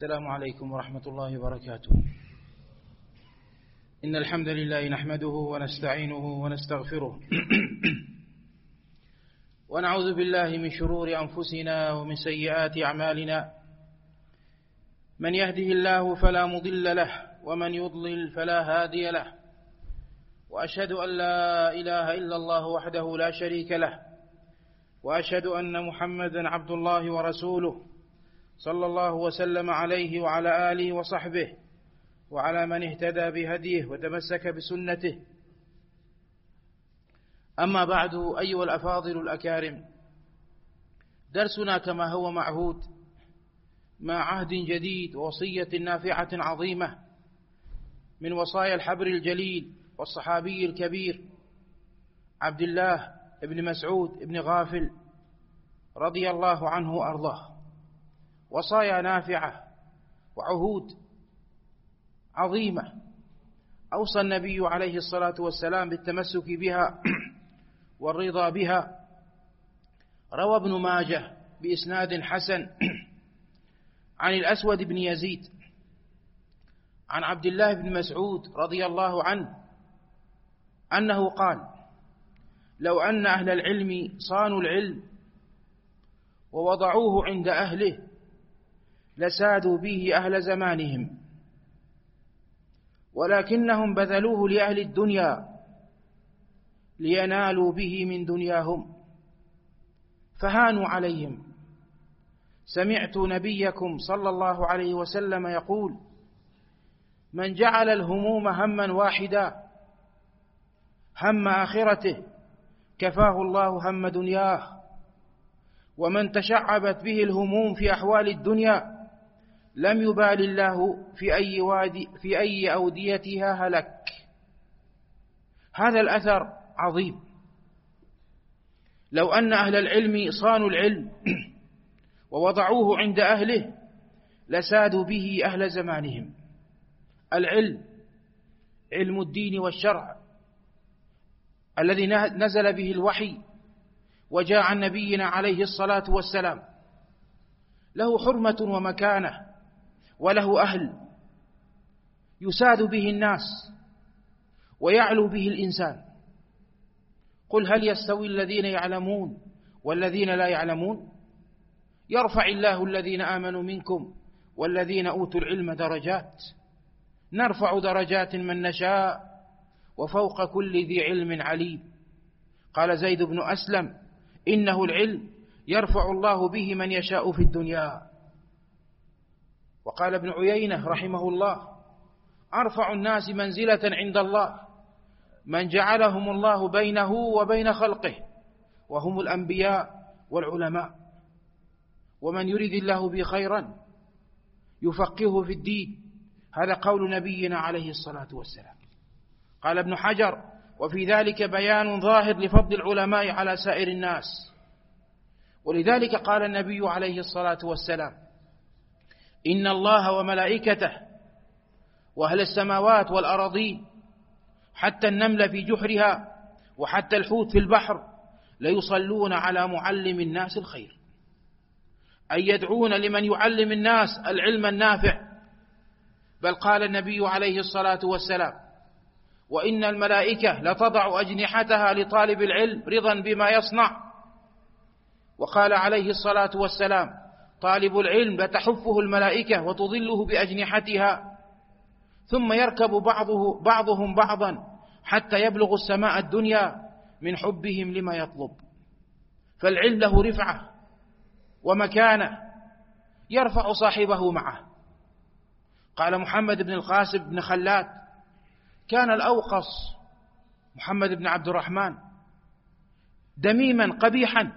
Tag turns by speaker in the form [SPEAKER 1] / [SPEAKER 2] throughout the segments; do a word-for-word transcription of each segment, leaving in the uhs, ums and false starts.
[SPEAKER 1] السلام عليكم ورحمة الله وبركاته. إن الحمد لله نحمده ونستعينه ونستغفره ونعوذ بالله من شرور أنفسنا ومن سيئات أعمالنا. من يهده الله فلا مضل له ومن يضلل فلا هادي له، وأشهد أن لا إله إلا الله وحده لا شريك له، وأشهد أن محمدا عبد الله ورسوله صلى الله وسلم عليه وعلى آله وصحبه وعلى من اهتدى بهديه وتمسك بسنته. أما بعد، أيها الأفاضل الأكارم، درسنا كما هو معهود مع عهد جديد ووصية نافعة عظيمة من وصايا الحبر الجليل والصحابي الكبير عبد الله بن مسعود بن غافل رضي الله عنه وأرضاه. وصايا نافعة وعهود عظيمة أوصى النبي عليه الصلاة والسلام بالتمسك بها والرضا بها. روى ابن ماجه بإسناد حسن عن الأسود بن يزيد عن عبد الله بن مسعود رضي الله عنه أنه قال: لو أن أهل العلم صانوا العلم ووضعوه عند أهله لسادوا به أهل زمانهم، ولكنهم بذلوه لأهل الدنيا لينالوا به من دنياهم فهانوا عليهم. سمعت نبيكم صلى الله عليه وسلم يقول: من جعل الهموم هما واحدا هم آخرته كفاه الله هم دنياه، ومن تشعبت به الهموم في أحوال الدنيا لم يبال الله في أي وادي في أي أوديتها هلك. هذا الأثر عظيم. لو أن أهل العلم صانوا العلم ووضعوه عند أهله لسادوا به أهل زمانهم. العلم علم الدين والشرع الذي نزل به الوحي وجاء عن نبينا عليه الصلاة والسلام، له حرمة ومكانة وله أهل يساد به الناس ويعلو به الإنسان. قل هل يستوي الذين يعلمون والذين لا يعلمون؟ يرفع الله الذين آمنوا منكم والذين أوتوا العلم درجات، نرفع درجات من نشاء وفوق كل ذي علم عليم. قال زيد بن أسلم: إنه العلم يرفع الله به من يشاء في الدنيا. وقال ابن عيينة رحمه الله: أرفع الناس منزلة عند الله من جعلهم الله بينه وبين خلقه، وهم الأنبياء والعلماء. ومن يريد الله به خيرا يفقهه في الدين. هذا قول نبينا عليه الصلاة والسلام. قال ابن حجر: وفي ذلك بيان ظاهر لفضل العلماء على سائر الناس. ولذلك قال النبي عليه الصلاة والسلام: إن الله وملائكته وأهل السماوات والأراضين حتى النمل في جحرها وحتى الحوت في البحر ليصلون على معلم الناس الخير، أي يدعون لمن يعلم الناس العلم النافع. بل قال النبي عليه الصلاة والسلام: وإن الملائكة لتضع أجنحتها لطالب العلم رضا بما يصنع. وقال عليه الصلاة والسلام: طالب العلم لتحفه الملائكة وتظله بأجنحتها، ثم يركب بعضه بعضهم بعضا حتى يبلغ السماء الدنيا من حبهم لما يطلب. فالعلم له رفعة ومكانة يرفع صاحبه معه. قال محمد بن القاسم بن خلاد: كان الأوقص محمد بن عبد الرحمن دميما قبيحا.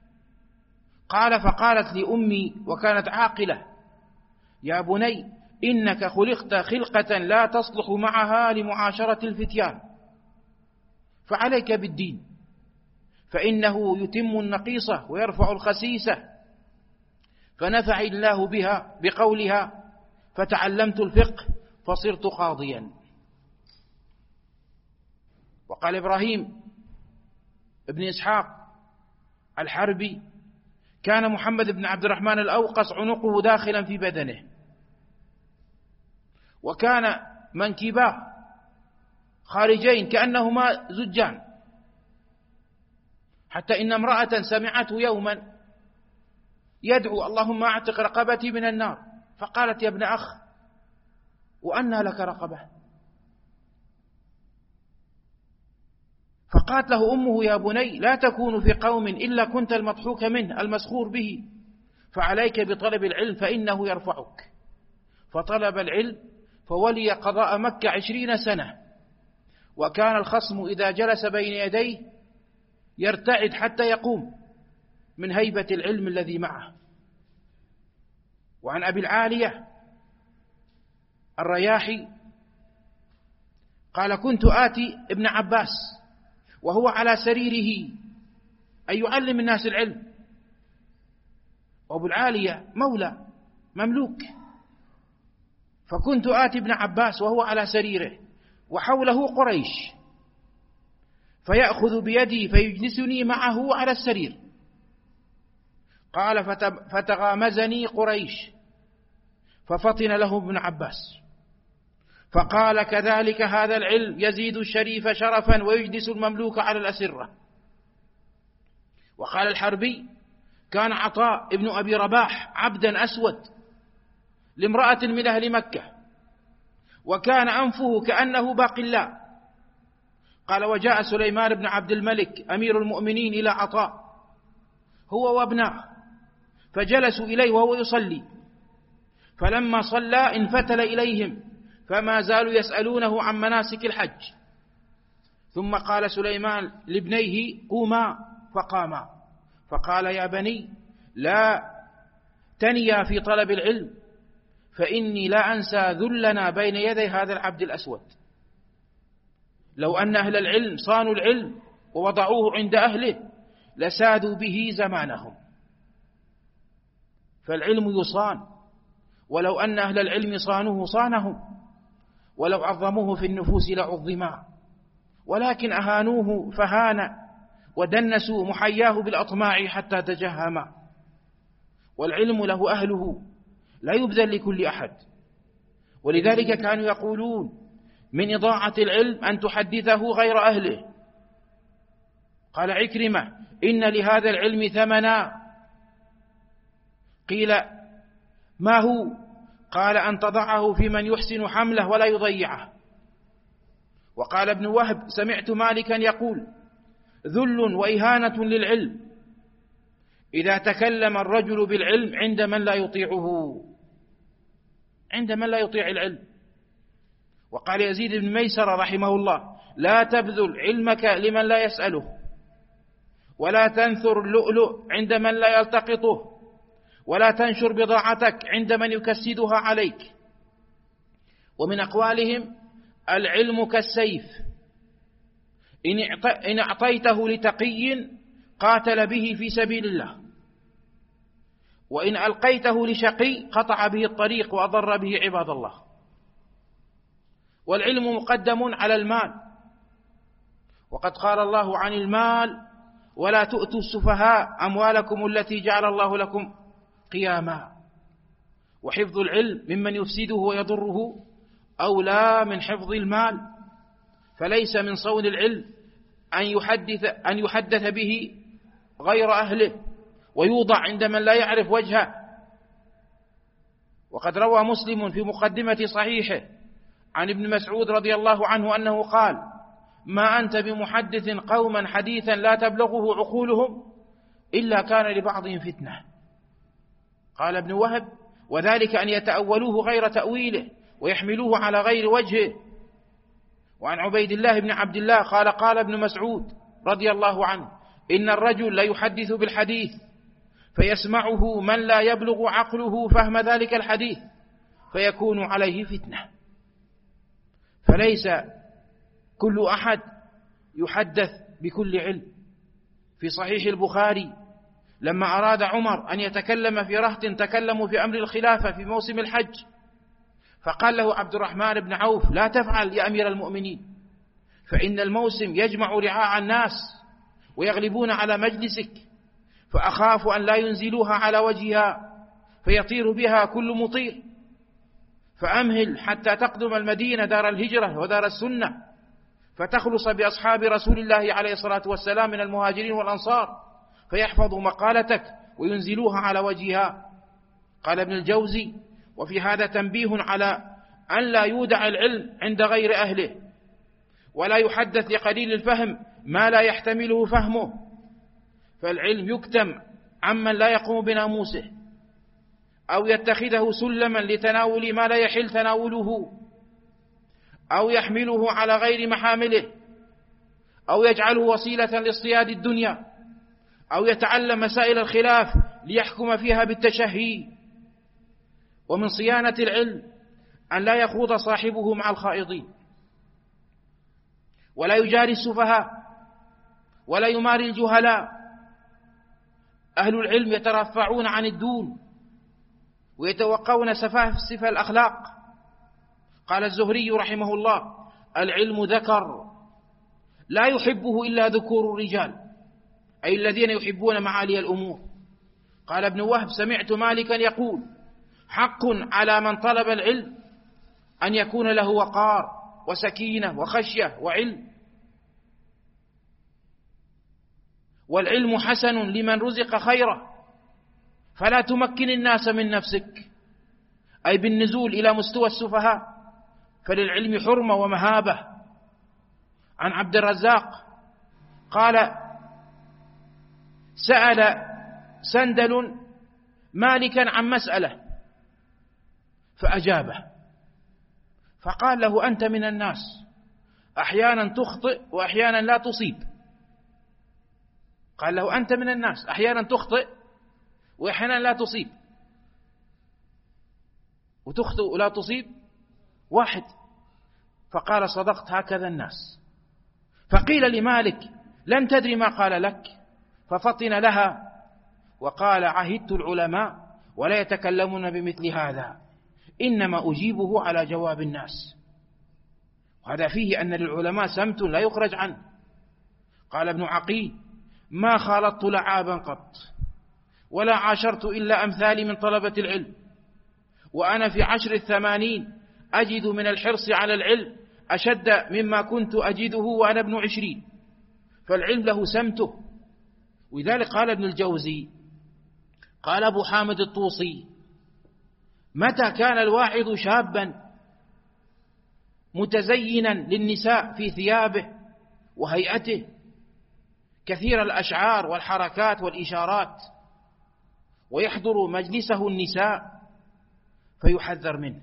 [SPEAKER 1] قال: فقالت لي أمي وكانت عاقلة: يا بني إنك خلقت خلقة لا تصلح معها لمعاشرة الفتيان، فعليك بالدين فإنه يتم النقيصة ويرفع الخسيسة. فنفع الله بها بقولها فتعلمت الفقه فصرت قاضيا. وقال إبراهيم ابن إسحاق الحربي: كان محمد بن عبد الرحمن الأوقص عنقه داخلا في بدنه وكان منكباه خارجين كأنهما زجان، حتى إن امرأة سمعته يوما يدعو اللهم أعتق رقبتي من النار، فقالت يا ابن أخ وأنى لك رقبة؟ فقالت له أمه يا بني لا تكون في قوم إلا كنت المضحوك منه المسخور به، فعليك بطلب العلم فإنه يرفعك. فطلب العلم فولي قضاء مكة عشرين سنة، وكان الخصم إذا جلس بين يديه يرتعد حتى يقوم من هيبة العلم الذي معه. وعن أبي العالية الرياحي قال كنت آتي ابن عباس وهو على سريره أي يعلم الناس العلم، وأبو العالية مولى مملوك، فكنت آتي ابن عباس وهو على سريره وحوله قريش، فيأخذ بيدي فيجلسني معه على السرير. قال فتغامزني قريش ففطن له ابن عباس فقال كذلك هذا العلم يزيد الشريف شرفا ويجلس المملوك على الأسرة. وقال الحربي كان عطاء ابن أبي رباح عبدا أسود لامرأة من أهل مكة، وكان أنفه كأنه باقلاء. قال وجاء سليمان بن عبد الملك أمير المؤمنين إلى عطاء هو وابناه، فجلسوا إليه وهو يصلي، فلما صلى انفتل إليهم فما زالوا يسألونه عن مناسك الحج. ثم قال سليمان لابنيه قوما، فقاما، فقال يا بني لا تنيا في طلب العلم، فإني لا أنسى ذلنا بين يدي هذا العبد الأسود. لو أن أهل العلم صانوا العلم ووضعوه عند أهله لسادوا به زمانهم، فالعلم يصان، ولو أن أهل العلم صانوه صانهم، ولو عظموه في النفوس لعظما، ولكن أهانوه فهان ودنسوا محياه بالأطماع حتى تجهما. والعلم له أهله لا يبذل لكل أحد، ولذلك كانوا يقولون من إضاعة العلم أن تحدثه غير أهله. قال عكرمة إن لهذا العلم ثمنا، قيل ما هو؟ قال أن تضعه في من يحسن حمله ولا يضيعه. وقال ابن وهب سمعت مالكا يقول ذل وإهانة للعلم إذا تكلم الرجل بالعلم عند من لا يطيعه، عند من لا يطيع العلم. وقال يزيد بن ميسر رحمه الله لا تبذل علمك لمن لا يسأله، ولا تنثر اللؤلؤ عند من لا يلتقطه، ولا تنشر بضاعتك عند من يكسدها عليك. ومن أقوالهم العلم كالسيف إن أعطيته لتقي قاتل به في سبيل الله، وإن ألقيته لشقي قطع به الطريق وأضر به عباد الله. والعلم مقدم على المال، وقد قال الله عن المال ولا تؤتوا السفهاء أموالكم التي جعل الله لكم قياما. وحفظ العلم ممن يفسده ويضره أولى من حفظ المال، فليس من صون العلم أن يحدث, أن يحدث به غير أهله ويوضع عند من لا يعرف وجهه. وقد روى مسلم في مقدمة صحيحه عن ابن مسعود رضي الله عنه أنه قال ما أنت بمحدث قوما حديثا لا تبلغه عقولهم إلا كان لبعضهم فتنة. قال ابن وهب وذلك أن يتأولوه غير تأويله ويحملوه على غير وجهه. وعن عبيد الله بن عبد الله قال قال ابن مسعود رضي الله عنه إن الرجل لا يحدث بالحديث فيسمعه من لا يبلغ عقله فهم ذلك الحديث فيكون عليه فتنة. فليس كل أحد يحدث بكل علم. في صحيح البخاري لما أراد عمر أن يتكلم في رهط تكلموا في أمر الخلافة في موسم الحج، فقال له عبد الرحمن بن عوف لا تفعل يا أمير المؤمنين، فإن الموسم يجمع رعاع الناس ويغلبون على مجلسك، فأخاف أن لا ينزلوها على وجهها فيطير بها كل مطير، فأمهل حتى تقدم المدينة دار الهجرة ودار السنة، فتخلص بأصحاب رسول الله عليه الصلاة والسلام من المهاجرين والأنصار، فيحفظوا مقالتك وينزلوها على وجهها. قال ابن الجوزي: وفي هذا تنبيه على أن لا يودع العلم عند غير أهله، ولا يحدث لقليل الفهم ما لا يحتمله فهمه، فالعلم يكتم عمن لا يقوم بناموسه، أو يتخذه سلما لتناول ما لا يحل تناوله، أو يحمله على غير محامله، أو يجعله وسيلة لاصطياد الدنيا، أو يتعلم مسائل الخلاف ليحكم فيها بالتشهي. ومن صيانة العلم أن لا يخوض صاحبه مع الخائضين، ولا يجاري السفهاء، ولا يماري الجهلاء. أهل العلم يترفعون عن الدون ويتوقون سفاسف الأخلاق. قال الزهري رحمه الله: العلم ذكر لا يحبه إلا ذكور الرجال، أي الذين يحبون معالي الأمور. قال ابن وهب: سمعت مالكا يقول: حق على من طلب العلم أن يكون له وقار وسكينة وخشية وعلم، والعلم حسن لمن رزق خيره، فلا تمكن الناس من نفسك، أي بالنزول إلى مستوى السفهاء، فللعلم حرمة ومهابة. عن عبد الرزاق قال: سأل سندل مالكا عن مسألة فأجابه، فقال له: أنت من الناس، أحيانا تخطئ وأحيانا لا تصيب. قال له: أنت من الناس، أحيانا تخطئ وأحيانا لا تصيب. وتخطئ ولا تصيب واحد. فقال: صدقت، هكذا الناس. فقيل لمالك: لن تدري ما قال لك؟ ففطن لها وقال: عهدت العلماء ولا يتكلمون بمثل هذا، إنما أجيبه على جواب الناس. وهذا فيه أن للعلماء سمت لا يخرج عنه. قال ابن عقيل: ما خالطت لعابا قط، ولا عاشرت إلا أمثالي من طلبة العلم، وأنا في عشر الثمانين أجد من الحرص على العلم أشد مما كنت أجده وأنا ابن عشرين. فالعلم له سمته. ولذلك قال ابن الجوزي، قال أبو حامد الطوسي: متى كان الواعظ شابا متزينا للنساء في ثيابه وهيئته، كثير الأشعار والحركات والإشارات، ويحضر مجلسه النساء، فيحذر منه.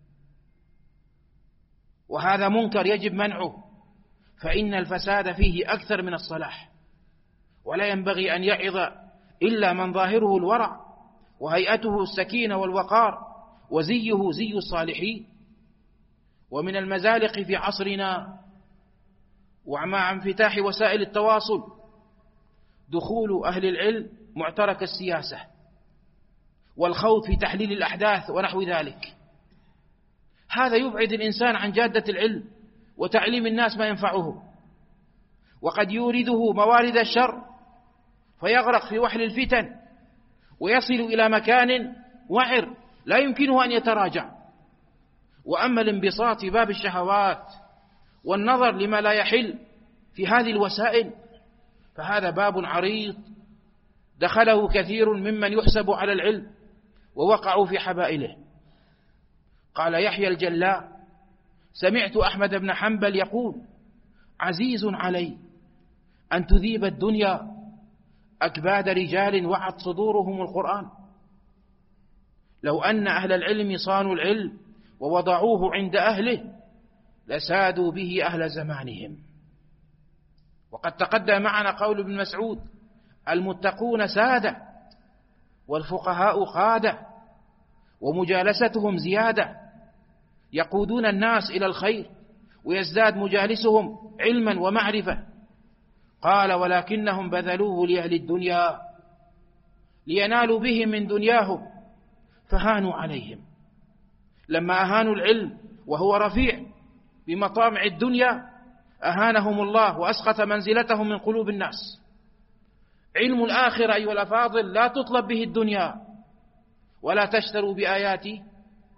[SPEAKER 1] وهذا منكر يجب منعه، فإن الفساد فيه أكثر من الصلاح، ولا ينبغي أن يعظ إلا من ظاهره الورع وهيئته السكينة والوقار وزيه زي الصالحين. ومن المزالق في عصرنا ومع انفتاح وسائل التواصل دخول أهل العلم معترك السياسة والخوض في تحليل الأحداث ونحو ذلك. هذا يبعد الإنسان عن جادة العلم وتعليم الناس ما ينفعه، وقد يورده موارد الشر فيغرق في وحل الفتن ويصل إلى مكان وعر لا يمكنه أن يتراجع. وأما الانبساط في باب الشهوات والنظر لما لا يحل في هذه الوسائل فهذا باب عريض دخله كثير ممن يحسب على العلم ووقعوا في حبائله. قال يحيى الجلاء: سمعت أحمد بن حنبل يقول: عزيز علي أن تذيب الدنيا أكباد رجال وعت صدورهم القرآن. لو أن أهل العلم صانوا العلم ووضعوه عند أهله لسادوا به أهل زمانهم. وقد تقدم معنا قول ابن مسعود: المتقون سادة والفقهاء قادة، ومجالستهم زيادة، يقودون الناس إلى الخير ويزداد مجالسهم علما ومعرفة. قال: ولكنهم بذلوه لأهل الدنيا لينالوا به من دنياهم فهانوا عليهم. لما أهانوا العلم وهو رفيع بمطامع الدنيا أهانهم الله وأسقط منزلتهم من قلوب الناس. علم الآخرة أيها الأفاضل لا تطلب به الدنيا، ولا تشتروا بآياتي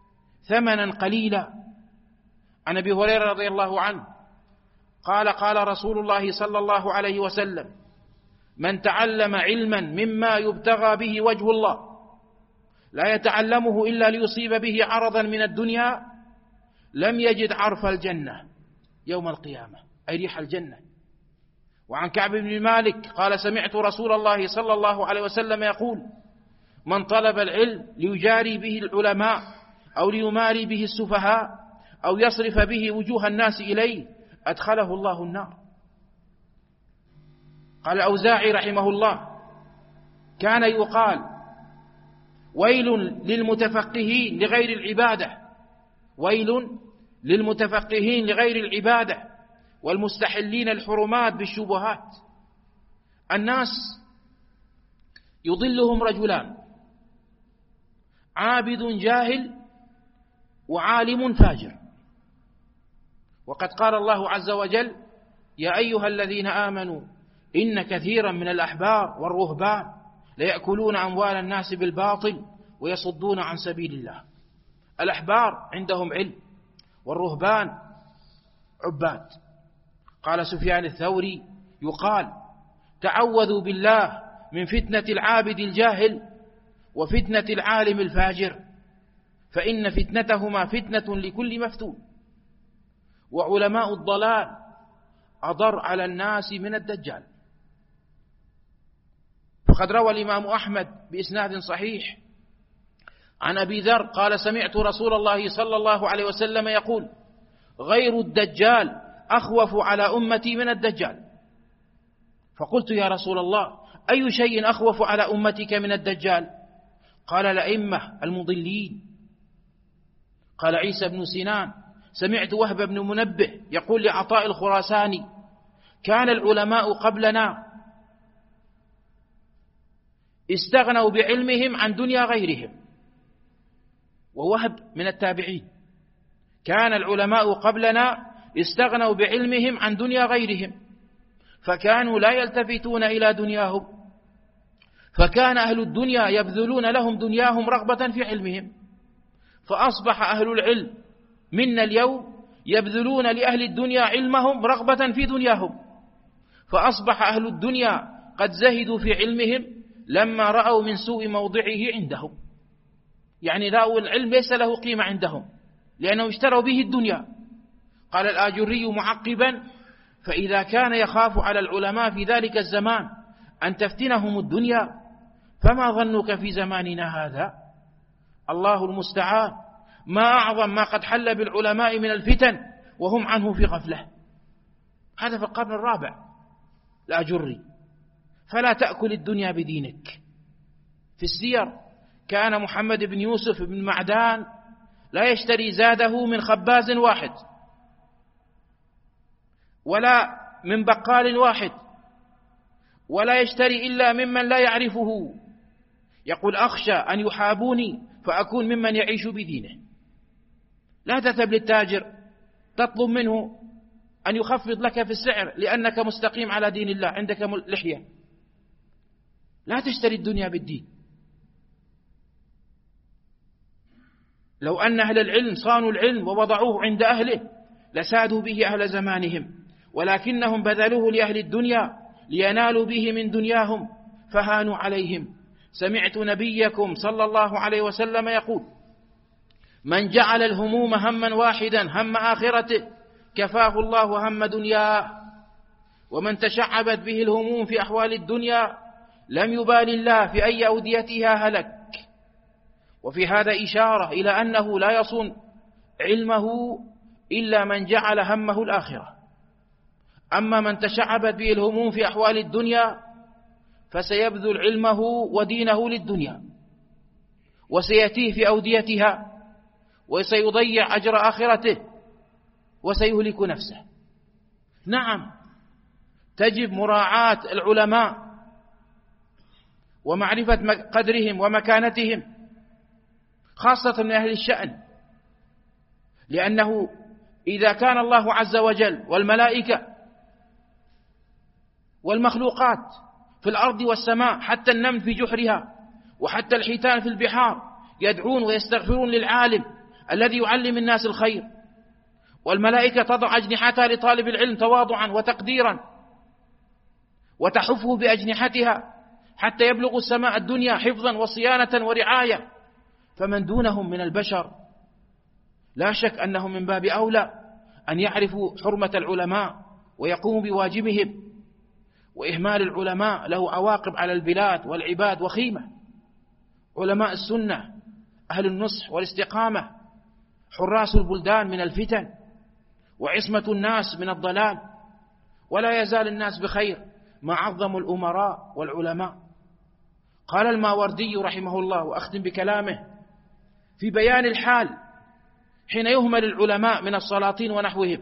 [SPEAKER 1] ثمنا قليلا. عن أبي هريرة رضي الله عنه قال قال رسول الله صلى الله عليه وسلم: من تعلم علما مما يبتغى به وجه الله لا يتعلمه إلا ليصيب به عرضا من الدنيا لم يجد عرف الجنة يوم القيامة، أي ريح الجنة. وعن كعب بن مالك قال: سمعت رسول الله صلى الله عليه وسلم يقول: من طلب العلم ليجاري به العلماء أو ليماري به السفهاء أو يصرف به وجوه الناس إليه أدخله الله النار. قال الأوزاعي رحمه الله: كان يقال: ويل للمتفقهين لغير العبادة، ويل للمتفقهين لغير العبادة والمستحلين الحرمات بالشبهات. الناس يضلهم رجلان: عابد جاهل وعالم فاجر. وقد قال الله عز وجل: يا أيها الذين آمنوا إن كثيرا من الأحبار والرهبان ليأكلون أموال الناس بالباطل ويصدون عن سبيل الله. الأحبار عندهم علم والرهبان عباد. قال سفيان الثوري: يقال تعوذوا بالله من فتنة العابد الجاهل وفتنة العالم الفاجر، فإن فتنتهما فتنة لكل مفتون. وعلماء الضلال أضر على الناس من الدجال. فقد روى الإمام أحمد بإسناد صحيح عن أبي ذر قال: سمعت رسول الله صلى الله عليه وسلم يقول: غير الدجال أخوف على أمتي من الدجال. فقلت: يا رسول الله، أي شيء أخوف على أمتك من الدجال؟ قال: الأئمة المضلين. قال عيسى بن سنان: سمعت وهب بن منبه يقول لعطاء الخراساني: كان العلماء قبلنا استغنوا بعلمهم عن دنيا غيرهم. ووهب من التابعين. كان العلماء قبلنا استغنوا بعلمهم عن دنيا غيرهم، فكانوا لا يلتفتون إلى دنياهم، فكان أهل الدنيا يبذلون لهم دنياهم رغبة في علمهم، فأصبح أهل العلم منا اليوم يبذلون لأهل الدنيا علمهم رغبة في دنياهم، فأصبح أهل الدنيا قد زهدوا في علمهم لما رأوا من سوء موضعه عندهم. يعني رأوا العلم ليس له قيمة عندهم لأنهم اشتروا به الدنيا. قال الآجري معقبا: فإذا كان يخاف على العلماء في ذلك الزمان أن تفتنهم الدنيا، فما ظنك في زماننا هذا؟ الله المستعان. ما أعظم ما قد حل بالعلماء من الفتن وهم عنه في غفلة. هذا في القرن الرابع الآجري. فلا تأكل الدنيا بدينك. في السير كان محمد بن يوسف بن معدان لا يشتري زاده من خباز واحد ولا من بقال واحد، ولا يشتري إلا ممن لا يعرفه. يقول: أخشى أن يحابوني فأكون ممن يعيش بدينه. لا تذهب للتاجر تطلب منه أن يخفض لك في السعر لأنك مستقيم على دين الله، عندك لحية. لا تشتري الدنيا بالدين. لو أن أهل العلم صانوا العلم ووضعوه عند أهله لسادوا به أهل زمانهم، ولكنهم بذلوه لأهل الدنيا لينالوا به من دنياهم فهانوا عليهم. سمعت نبيكم صلى الله عليه وسلم يقول: من جعل الهموم هما واحدا هم آخرته كفاه الله هم دنياه، ومن تشعبت به الهموم في أحوال الدنيا لم يبال الله في أي أوديتها هلك. وفي هذا إشارة إلى أنه لا يصون علمه إلا من جعل همه الآخرة. أما من تشعبت به الهموم في أحوال الدنيا فسيبذل علمه ودينه للدنيا، وسيأتيه في أوديتها، وسيضيع أجر آخرته، وسيهلك نفسه. نعم، تجب مراعاة العلماء ومعرفة قدرهم ومكانتهم، خاصة من أهل الشأن، لأنه إذا كان الله عز وجل والملائكة والمخلوقات في الأرض والسماء، حتى النمل في جحرها وحتى الحيتان في البحار، يدعون ويستغفرون للعالم الذي يعلم الناس الخير، والملائكة تضع أجنحتها لطالب العلم تواضعا وتقديرا وتحفه بأجنحتها حتى يبلغ السماء الدنيا حفظا وصيانة ورعاية. فمن دونهم من البشر لا شك أنهم من باب أولى أن يعرفوا حرمة العلماء ويقوموا بواجبهم، وإهمال العلماء له عواقب على البلاد والعباد وخيمة. علماء السنة أهل النصح والاستقامة حراس البلدان من الفتن وعصمة الناس من الضلال، ولا يزال الناس بخير ما عظموا الأمراء والعلماء. قال الماوردي رحمه الله، وأختم بكلامه في بيان الحال حين يهمل العلماء من السلاطين ونحوهم،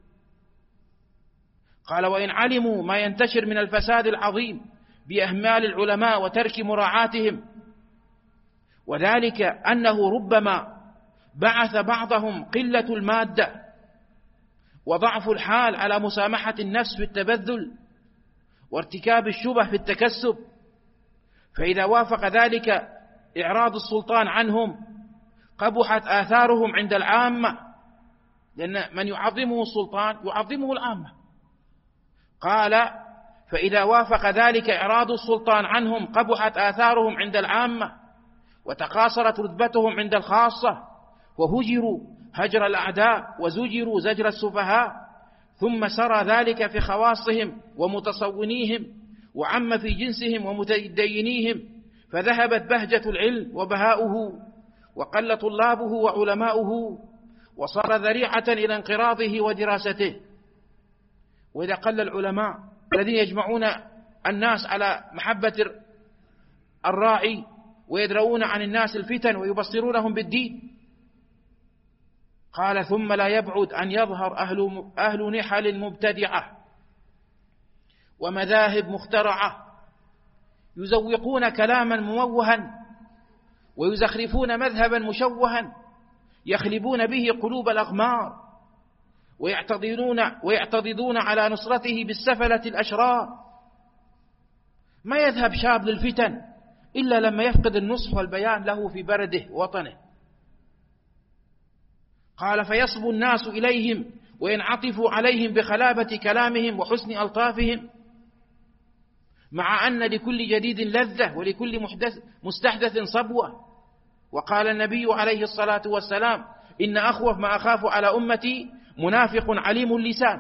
[SPEAKER 1] قال: وإن علموا ما ينتشر من الفساد العظيم بإهمال العلماء وترك مراعاتهم، وذلك أنه ربما بعث بعضهم قلة المادة وضعف الحال على مسامحة النفس في التبذل وارتكاب الشبه في التكسب، فإذا وافق ذلك إعراض السلطان عنهم قبحت آثارهم عند العامة، لأن من يعظمه السلطان يعظمه العامة. قال: فإذا وافق ذلك إعراض السلطان عنهم قبحت آثارهم عند العامة وتقاصرت رتبتهم عند الخاصة، وهجروا هجر الأعداء وزجروا زجر السفهاء، ثم سرى ذلك في خواصهم ومتصونيهم وعم في جنسهم ومتدينيهم، فذهبت بهجة العلم وبهاؤه وقل طلابه وعلماؤه، وصار ذريعة إلى انقراضه ودراسته. وإذا قل العلماء الذين يجمعون الناس على محبة الراعي ويدرؤون عن الناس الفتن ويبصرونهم بالدين، قال: ثم لا يبعد أن يظهر أهل, أهل نحل مبتدعة ومذاهب مخترعة يزوقون كلاما مموها ويزخرفون مذهبا مشوها يخلبون به قلوب الأغمار ويعتضدون, ويعتضدون على نصرته بالسفلة الأشرار. ما يذهب شاب للفتن إلا لما يفقد النصح والبيان له في برده وطنه. قال: فيصبو الناس إليهم وينعطفوا عليهم بخلابة كلامهم وحسن ألطافهم، مع أن لكل جديد لذة ولكل محدث مستحدث صبوة. وقال النبي عليه الصلاة والسلام: إن أخوف ما أخاف على أمتي منافق عليم اللسان.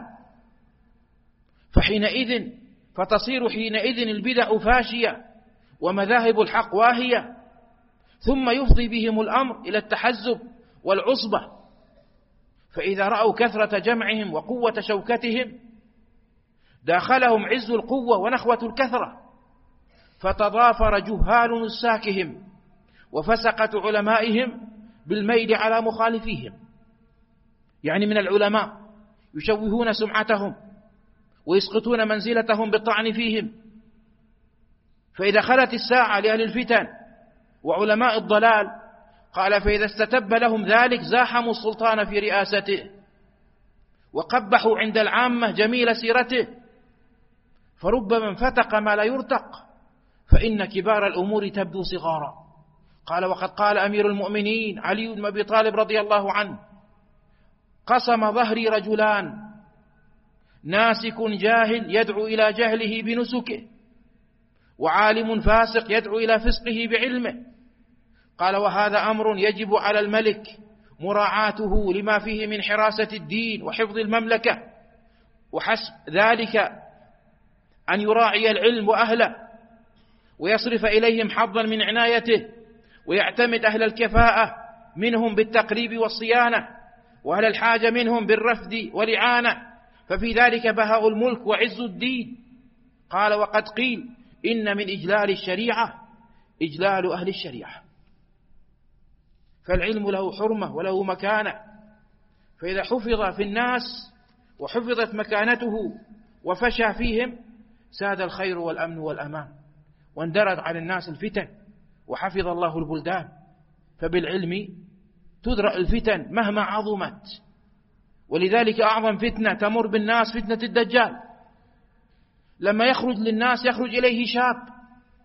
[SPEAKER 1] فحينئذ فتصير حينئذ البدع فاشية ومذاهب الحق واهية، ثم يفضي بهم الأمر إلى التحزب والعصبة. فإذا رأوا كثرة جمعهم وقوة شوكتهم داخلهم عز القوة ونخوة الكثرة، فتضافر جهال نساكهم وفسقة علمائهم بالميل على مخالفيهم. يعني من العلماء يشوهون سمعتهم ويسقطون منزلتهم بالطعن فيهم. فإذا خلت الساعة لأهل الفتن وعلماء الضلال، قال: فإذا استتب لهم ذلك زاحموا السلطان في رئاسته وقبحوا عند العامة جميل سيرته، فربما انفتق ما لا يرتق، فإن كبار الأمور تبدو صغارا. قال: وقد قال أمير المؤمنين علي بن أبي طالب رضي الله عنه: قسم ظهري رجلان، ناسك جاهل يدعو إلى جهله بنسكه، وعالم فاسق يدعو إلى فسقه بعلمه. قال: وهذا أمر يجب على الملك مراعاته لما فيه من حراسة الدين وحفظ المملكة، وحسب ذلك أن يراعي العلم وأهله ويصرف إليهم حظا من عنايته، ويعتمد أهل الكفاءة منهم بالتقريب والصيانة، وأهل الحاجة منهم بالرفد والإعانة، ففي ذلك بهاء الملك وعز الدين. قال: وقد قيل إن من إجلال الشريعة إجلال أهل الشريعة. فالعلم له حرمة وله مكانة، فإذا حفظ في الناس وحفظت مكانته وفشى فيهم ساد الخير والأمن والأمان، واندرت على الناس الفتن وحفظ الله البلدان. فبالعلم تدرأ الفتن مهما عظمت، ولذلك أعظم فتنة تمر بالناس فتنة الدجال. لما يخرج للناس يخرج إليه شاب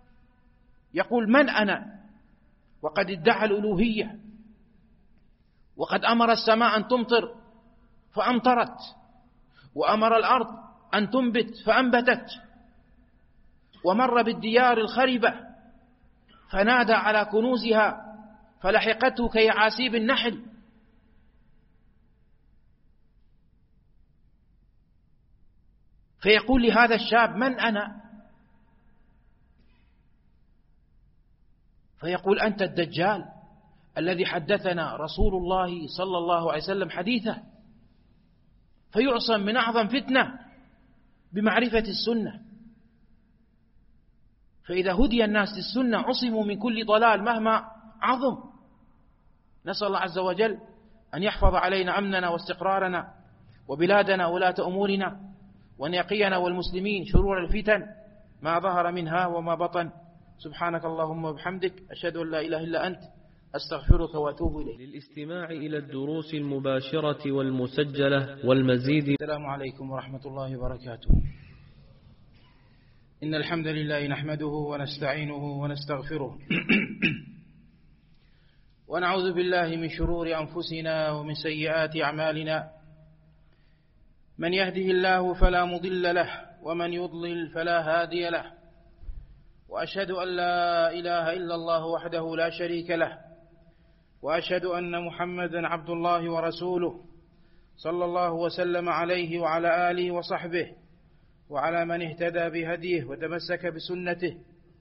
[SPEAKER 1] يقول: من أنا؟ وقد ادعى الألوهية وقد أمر السماء أن تمطر فأمطرت، وأمر الأرض أن تنبت فأنبتت، ومر بالديار الخربة فنادى على كنوزها فلحقته كيعاسيب النحل. فيقول لهذا الشاب: من أنا؟ فيقول: أنت الدجال الذي حدثنا رسول الله صلى الله عليه وسلم حديثه. فيعصم من أعظم فتنة بمعرفة السنة. فإذا هدي الناس للسنة عصموا من كل ضلال مهما عظم. نسأل الله عز وجل أن يحفظ علينا أمننا واستقرارنا وبلادنا ولاة أمورنا، وأن يقينا والمسلمين شرور الفتن ما ظهر منها وما بطن. سبحانك اللهم وبحمدك، أشهد أن لا إله إلا أنت، أستغفرك وأتوب إليك.
[SPEAKER 2] للاستماع إلى الدروس المباشرة والمسجلة والمزيد.
[SPEAKER 1] السلام عليكم ورحمة الله وبركاته. إن الحمد لله نحمده ونستعينه ونستغفره ونعوذ بالله من شرور أنفسنا ومن سيئات أعمالنا. من يهده الله فلا مضل له، ومن يضلل فلا هادي له. وأشهد أن لا إله إلا الله وحده لا شريك له، وأشهد أن محمدا عبد الله ورسوله، صلى الله وسلم عليه وعلى آله وصحبه وعلى من اهتدى بهديه وتمسك بسنته.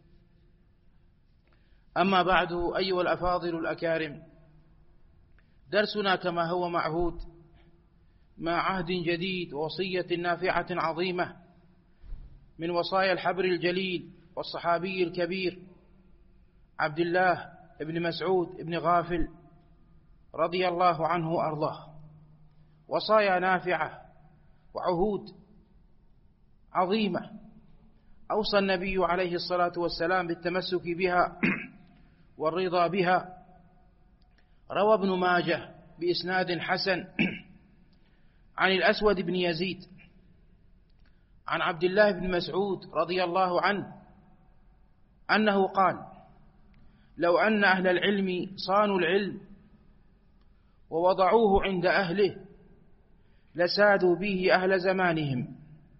[SPEAKER 1] أما بعد، أيها الأفاضل الأكارم، درسنا كما هو معهود مع عهد جديد ووصية نافعة عظيمة من وصايا الحبر الجليل والصحابي الكبير عبد الله بن مسعود بن غافل رضي الله عنه وأرضاه. وصايا نافعة وعهود عظيمة أوصى النبي عليه الصلاة والسلام بالتمسك بها والرضا بها. روى ابن ماجه بإسناد حسن عن الأسود بن يزيد عن عبد الله بن مسعود رضي الله عنه أنه قال: لو أن أهل العلم صانوا العلم ووضعوه عند أهله لسادوا به أهل زمانهم،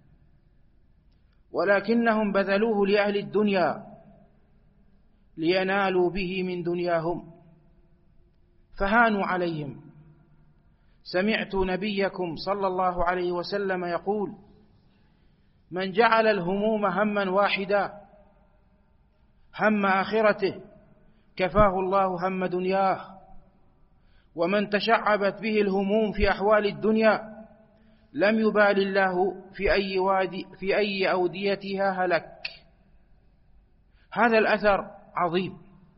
[SPEAKER 1] ولكنهم بذلوه لأهل الدنيا لينالوا به من دنياهم فهانوا عليهم. سمعت نبيكم صلى الله عليه وسلم يقول: من جعل الهموم هما واحدا هم آخرته كفاه الله هم دنياه، ومن تشعبت به الهموم في أحوال الدنيا لم يبال الله في أي, وادي في أي أوديتها هلك. هذا الأثر عظيم.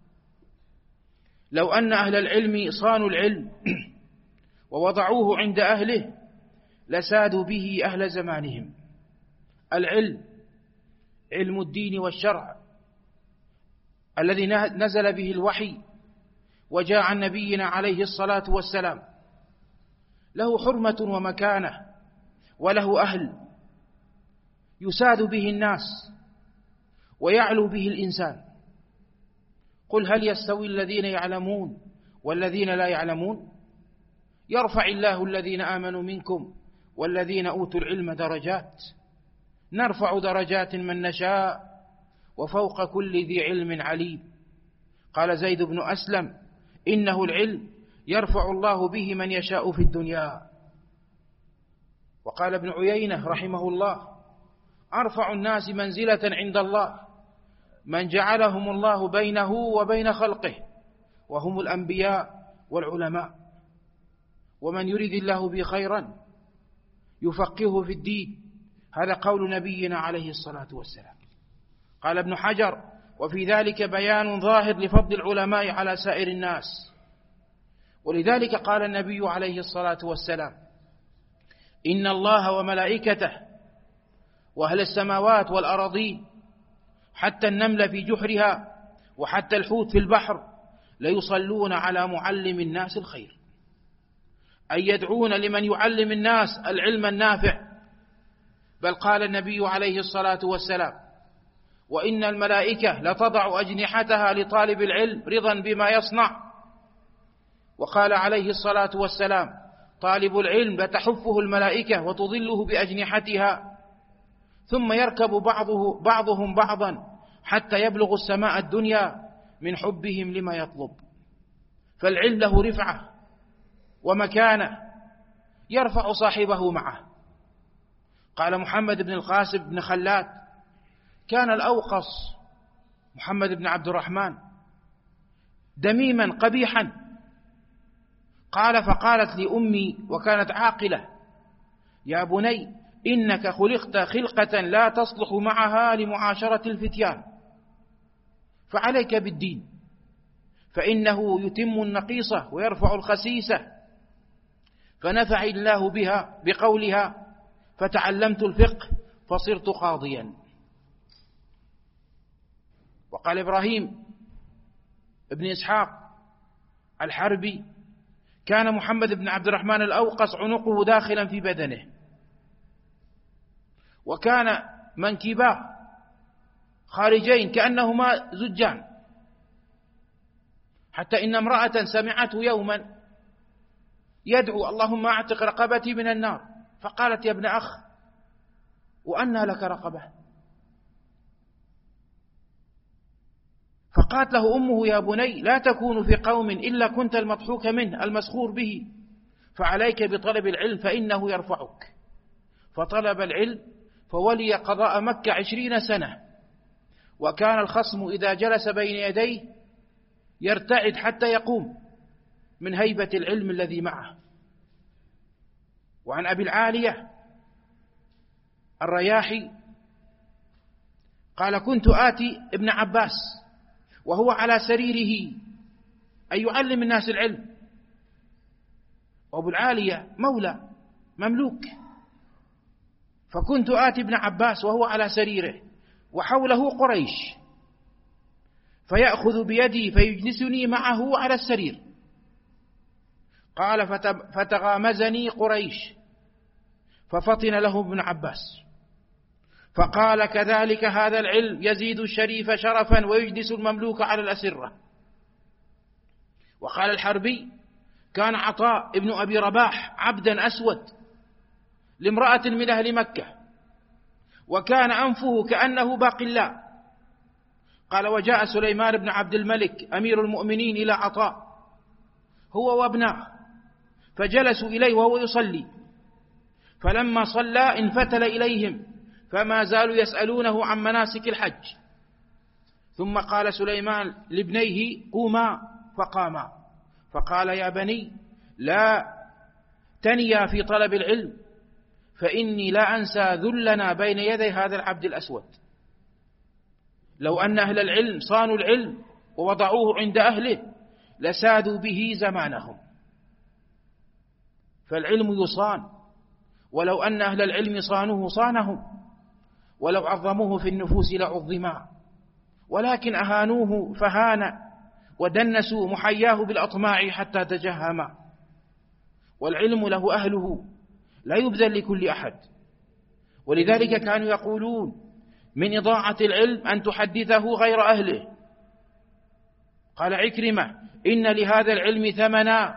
[SPEAKER 1] لو أن أهل العلم صانوا العلم ووضعوه عند أهله لسادوا به أهل زمانهم. العلم علم الدين والشرع الذي نزل به الوحي وجاء عن نبينا عليه الصلاة والسلام، له حرمة ومكانة وله أهل يساد به الناس ويعلو به الإنسان. قل هل يستوي الذين يعلمون والذين لا يعلمون؟ يرفع الله الذين آمنوا منكم والذين أوتوا العلم درجات، نرفع درجات من نشاء وفوق كل ذي علم عليم. قال زيد بن أسلم: إنه العلم يرفع الله به من يشاء في الدنيا. وقال ابن عيينة رحمه الله: أرفع الناس منزلة عند الله من جعلهم الله بينه وبين خلقه، وهم الأنبياء والعلماء. ومن يريد الله به خيرا يفقهه في الدين. هذا قول نبينا عليه الصلاة والسلام. قال ابن حجر: وفي ذلك بيان ظاهر لفضل العلماء على سائر الناس. ولذلك قال النبي عليه الصلاة والسلام: إن الله وملائكته وأهل السماوات والأراضين حتى النمل في جحرها وحتى الحوت في البحر ليصلون على معلم الناس الخير، أي يدعون لمن يعلم الناس العلم النافع. بل قال النبي عليه الصلاة والسلام: وإن الملائكة لتضع أجنحتها لطالب العلم رضا بما يصنع. وقال عليه الصلاة والسلام: طالب العلم لتحفه الملائكة وتظله بأجنحتها، ثم يركب بعضه بعضهم بعضا حتى يبلغ السماء الدنيا من حبهم لما يطلب. فالعلم له رفعة ومكانة يرفع صاحبه معه. قال محمد بن القاسم بن خلاد: كان الأوقص محمد بن عبد الرحمن دميما قبيحا. قال: فقالت لي أمي وكانت عاقلة: يا بني، إنك خلقت خلقة لا تصلح معها لمعاشرة الفتيان، فعليك بالدين، فإنه يتم النقيصة ويرفع الخسيسة. فنفع الله بها بقولها: فتعلمت الفقه فصرت قاضيا. وقال إبراهيم ابن إسحاق الحربي: كان محمد بن عبد الرحمن الأوقص عنقه داخلا في بدنه، وكان منكباه خارجين كأنهما زجان، حتى إن امرأة سمعته يوما يدعو: اللهم أعتق رقبتي من النار، فقالت: يا ابن أخ، وأنى لك رقبة؟ فقالت له أمه: يا بني، لا تكون في قوم إلا كنت المضحوك منه المسخور به، فعليك بطلب العلم فإنه يرفعك. فطلب العلم فولي قضاء مكة عشرين سنة، وكان الخصم إذا جلس بين يديه يرتعد حتى يقوم من هيبة العلم الذي معه. وعن أبي العالية الرياحي قال: كنت آتي ابن عباس وهو على سريره أي يعلم الناس العلم، وأبو العالية مولى مملوك، فكنت آتي ابن عباس وهو على سريره وحوله قريش، فيأخذ بيدي فيجلسني معه على السرير. قال: فتغامزني قريش ففطن له ابن عباس، فقال: كذلك هذا العلم يزيد الشريف شرفا ويجلس المملوك على الأسرة. وقال الحربي: كان عطاء ابن أبي رباح عبدا أسود لامرأة من أهل مكة، وكان أنفه كأنه باقلاء. قال: وجاء سليمان بن عبد الملك أمير المؤمنين إلى عطاء هو وابناه، فجلسوا إليه وهو يصلي، فلما صلى انفتل إليهم فما زالوا يسألونه عن مناسك الحج. ثم قال سليمان لابنيه: قوما، فقاما، فقال: يا بني، لا تنيا في طلب العلم، فإني لا أنسى ذلنا بين يدي هذا العبد الأسود. لو أن أهل العلم صانوا العلم ووضعوه عند أهله لسادوا به زمانهم. فالعلم يصان، ولو أن أهل العلم صانوه صانهم، ولو عظموه في النفوس لعظما، ولكن أهانوه فهان، ودنسوا محياه بالأطماع حتى تجهما. والعلم له أهله لا يبذل لكل أحد، ولذلك كانوا يقولون: من إضاعة العلم أن تحدثه غير أهله. قال عكرمة: إن لهذا العلم ثمنا.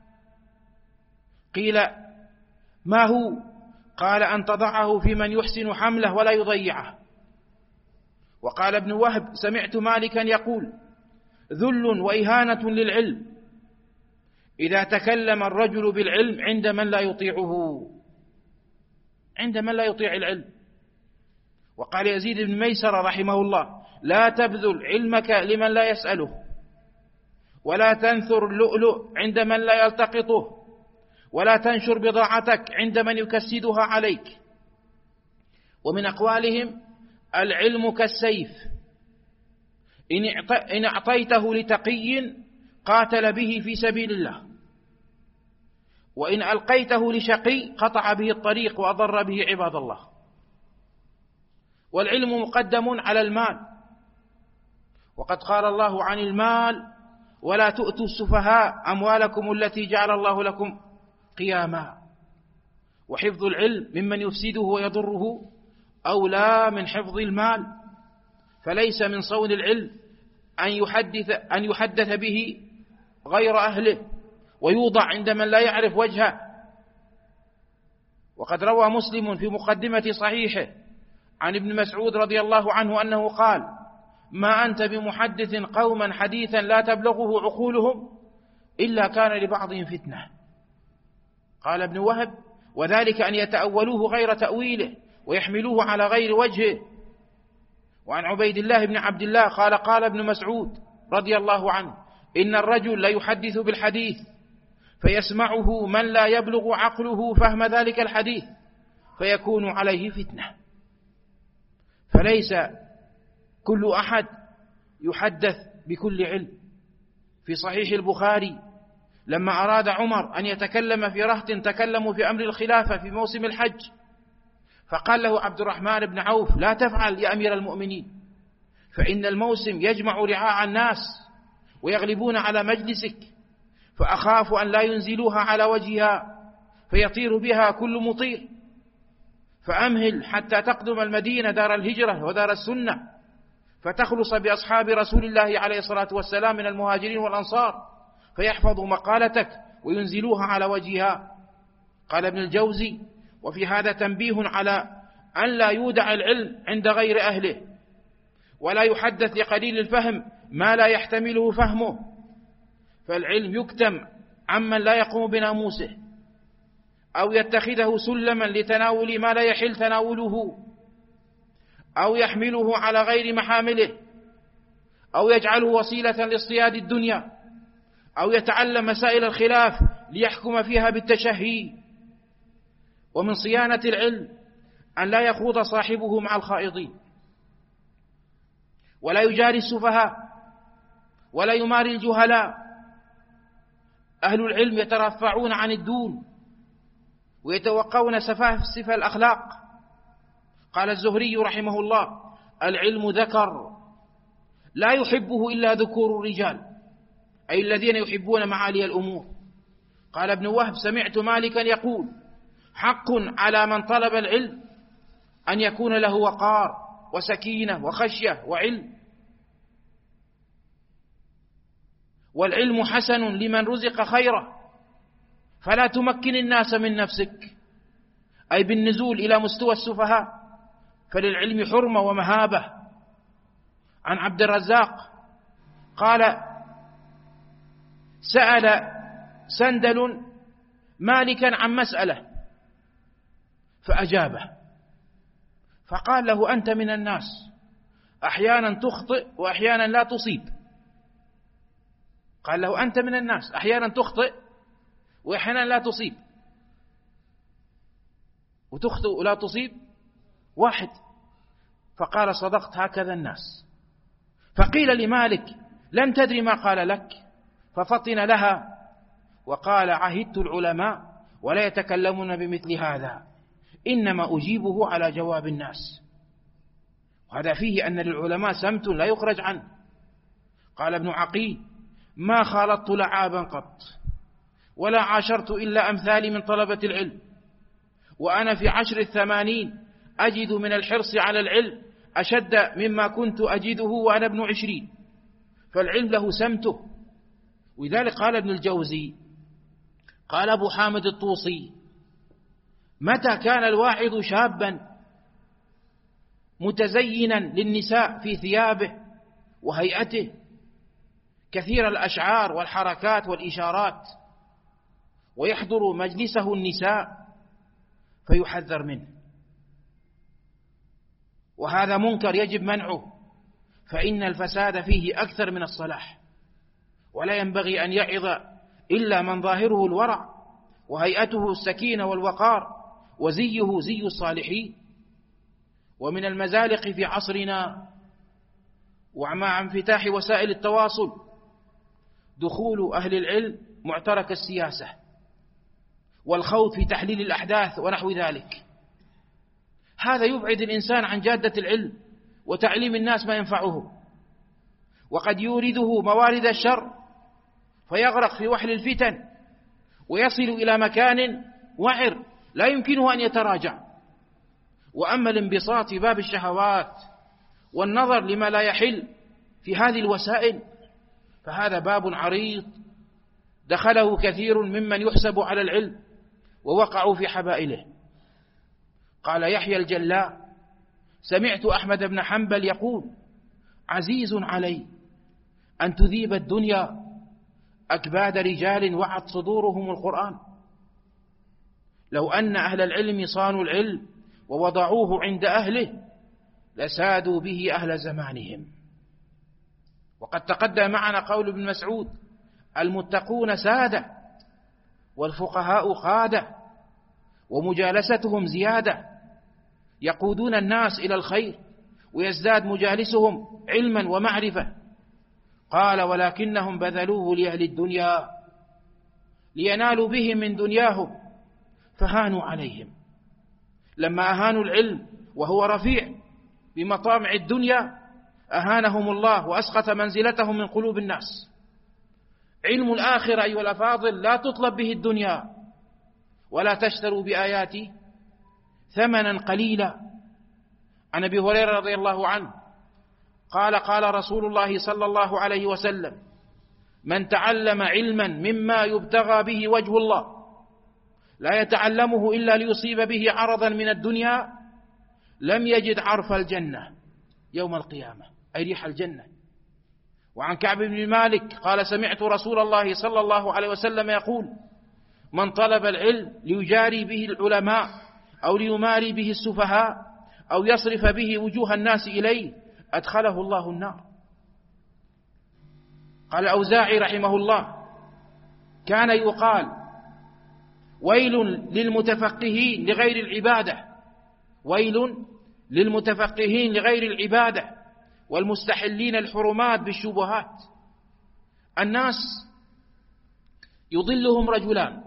[SPEAKER 1] قيل: ما هو؟ قال: أن تضعه في من يحسن حمله ولا يضيعه. وقال ابن وهب: سمعت مالكا يقول: ذل وإهانة للعلم إذا تكلم الرجل بالعلم عند من لا يطيعه، عند من لا يطيع العلم. وقال يزيد بن ميسر رحمه الله: لا تبذل علمك لمن لا يسأله، ولا تنثر اللؤلؤ عند من لا يلتقطه، ولا تنشر بضاعتك عند من يكسدها عليك. ومن أقوالهم: العلم كالسيف، إن أعطيته لتقي قاتل به في سبيل الله، وإن ألقيته لشقي قطع به الطريق وأضر به عباد الله. والعلم مقدم على المال، وقد قال الله عن المال: ولا تؤتوا السفهاء أموالكم التي جعل الله لكم قياما. وحفظ العلم ممن يفسده ويضره أولى من حفظ المال، فليس من صون العلم أن يحدث, أن يحدث به غير أهله، ويوضع عند من لا يعرف وجهه. وقد روى مسلم في مقدمة صحيحه عن ابن مسعود رضي الله عنه أنه قال: ما أنت بمحدث قوما حديثا لا تبلغه عقولهم إلا كان لبعضهم فتنة. قال ابن وهب: وذلك أن يتأولوه غير تأويله ويحملوه على غير وجهه. وعن عبيد الله بن عبد الله قال: قال ابن مسعود رضي الله عنه: إن الرجل ليحدث بالحديث فيسمعه من لا يبلغ عقله فهم ذلك الحديث فيكون عليه فتنة. فليس كل أحد يحدث بكل علم. في صحيح البخاري لما أراد عمر أن يتكلم في رهط تكلموا في أمر الخلافة في موسم الحج، فقال له عبد الرحمن بن عوف: لا تفعل يا أمير المؤمنين، فإن الموسم يجمع رعاع الناس ويغلبون على مجلسك، فأخاف أن لا ينزلوها على وجهها فيطير بها كل مطير، فأمهل حتى تقدم المدينة دار الهجرة ودار السنة، فتخلص بأصحاب رسول الله عليه الصلاة والسلام من المهاجرين والأنصار فيحفظوا مقالتك وينزلوها على وجهها. قال ابن الجوزي: وفي هذا تنبيه على أن لا يودع العلم عند غير أهله، ولا يحدث لقليل الفهم ما لا يحتمله فهمه، فالعلم يكتم عمن لا يقوم بناموسه، أو يتخذه سلما لتناول ما لا يحل تناوله، أو يحمله على غير محامله، أو يجعله وسيلة لاصطياد الدنيا، أو يتعلم مسائل الخلاف ليحكم فيها بالتشهي. ومن صيانة العلم أن لا يخوض صاحبه مع الخائضين، ولا يجاري السفهاء، ولا يماري الجهلاء. أهل العلم يترفعون عن الدون ويتوقون سفاسف الأخلاق. قال الزهري رحمه الله: العلم ذكر لا يحبه إلا ذكور الرجال، أي الذين يحبون معالي الأمور. قال ابن وهب: سمعت مالكا يقول: حق على من طلب العلم أن يكون له وقار وسكينة وخشية وعلم، والعلم حسن لمن رزق خيره، فلا تمكن الناس من نفسك، أي بالنزول إلى مستوى السفهاء، فللعلم حرمة ومهابة. عن عبد الرزاق قال: سأل سندل مالكا عن مسألة فأجابه، فقال له: أنت من الناس، أحيانا تخطئ وأحيانا لا تصيب. قال له: أنت من الناس، أحيانا تخطئ وأحيانا لا تصيب. وتخطئ ولا تصيب واحد. فقال: صدقت، هكذا الناس. فقيل لمالك: لم تدري ما قال لك؟ ففطن لها وقال: عهدت العلماء ولا يتكلمون بمثل هذا، إنما أجيبه على جواب الناس. وهذا فيه أن للعلماء سمت لا يخرج عنه. قال ابن عقيل: ما خالطت لعابا قط، ولا عاشرت إلا أمثالي من طلبة العلم، وأنا في عشر الثمانين أجد من الحرص على العلم أشد مما كنت أجده وأنا ابن عشرين. فالعلم له سمته. ولذلك قال ابن الجوزي، قال أبو حامد الطوسي: متى كان الواعظ شابا متزينا للنساء في ثيابه وهيئته، كثير الأشعار والحركات والإشارات، ويحضر مجلسه النساء، فيحذر منه. وهذا منكر يجب منعه، فإن الفساد فيه أكثر من الصلاح، ولا ينبغي أن يعظ إلا من ظاهره الورع وهيئته السكينة والوقار وزيه زي الصالحين. ومن المزالق في عصرنا ومع انفتاح وسائل التواصل دخول أهل العلم معترك السياسة والخوض في تحليل الأحداث ونحو ذلك. هذا يبعد الإنسان عن جادة العلم وتعليم الناس ما ينفعه، وقد يورده موارد الشر فيغرق في وحل الفتن ويصل إلى مكان وعر لا يمكنه أن يتراجع. وأما الانبساط في باب الشهوات والنظر لما لا يحل في هذه الوسائل فهذا باب عريض دخله كثير ممن يحسب على العلم ووقعوا في حبائله. قال يحيى الجلاء: سمعت أحمد بن حنبل يقول: عزيز علي أن تذيب الدنيا أكباد رجال وعت صدورهم القرآن. لو أن أهل العلم صانوا العلم ووضعوه عند أهله لسادوا به أهل زمانهم. وقد تقدم معنا قول ابن مسعود: المتقون سادة والفقهاء قادة ومجالستهم زيادة، يقودون الناس إلى الخير ويزداد مجالسهم علما ومعرفة. قال: ولكنهم بذلوه لأهل الدنيا لينالوا به من دنياهم فهانوا عليهم. لما أهانوا العلم وهو رفيع بمطامع الدنيا أهانهم الله وأسقط منزلتهم من قلوب الناس. علم الآخرة أيها الأفاضل لا تطلب به الدنيا، ولا تشتروا بآياتي ثمنا قليلا. عن أبي هريرة رضي الله عنه قال: قال رسول الله صلى الله عليه وسلم: من تعلم علما مما يبتغى به وجه الله لا يتعلمه إلا ليصيب به عرضا من الدنيا لم يجد عرف الجنة يوم القيامة، أي ريح الجنة. وعن كعب بن مالك قال: سمعت رسول الله صلى الله عليه وسلم يقول: من طلب العلم ليجاري به العلماء أو ليماري به السفهاء أو يصرف به وجوه الناس إليه أدخله الله النار. قال الأوزاعي رحمه الله: كان يقال: ويل للمتفقهين لغير العبادة، ويل للمتفقهين لغير العبادة والمستحلين الحرمات بالشبهات. الناس يضلهم رجلان: